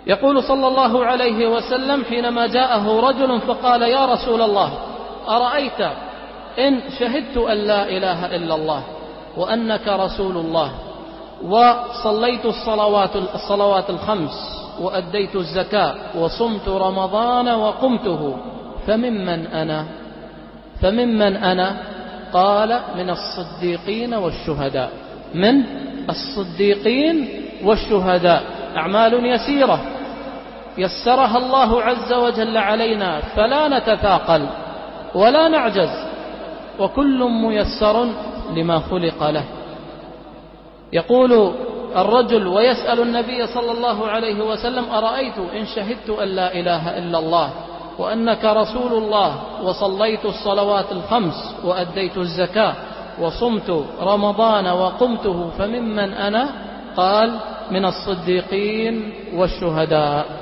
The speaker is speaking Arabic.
يقول صلى الله عليه وسلم حينما جاءه رجل فقال: يا رسول الله، أرأيت إن شهدت أن لا إله إلا الله وأنك رسول الله وصليت الصلوات الخمس وأديت الزكاة وصمت رمضان وقمته فممن أنا؟ قال: من الصديقين والشهداء. من الصديقين والشهداء. أعمال يسيرة يسرها الله عز وجل علينا، فلا نتثاقل ولا نعجز، وكل ميسر لما خلق له. يقول الرجل ويسأل النبي صلى الله عليه وسلم: أرأيت إن شهدت أن لا إله إلا الله وأنك رسول الله وصليت الصلوات الخمس وأديت الزكاة وصمت رمضان وقمته فممن أنا؟ قال: من الصديقين والشهداء.